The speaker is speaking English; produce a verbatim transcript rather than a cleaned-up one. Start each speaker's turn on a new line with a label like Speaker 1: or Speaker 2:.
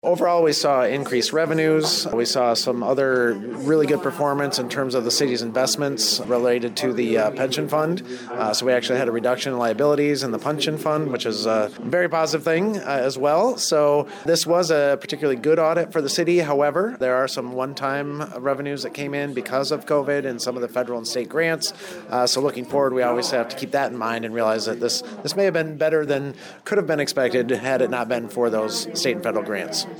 Speaker 1: Overall, we saw increased revenues. We saw some other really good performance in terms of the city's investments related to the uh, pension fund. Uh, so we actually had a reduction in liabilities in the pension fund, which is a very positive thing uh, as well. So this was a particularly good audit for the city. However, there are some one-time revenues that came in because of COVID and some of the federal and state grants. Uh, so looking forward, we always have to keep that in mind and realize that this, this may have been better than could have been expected had it not been for those state and federal grants.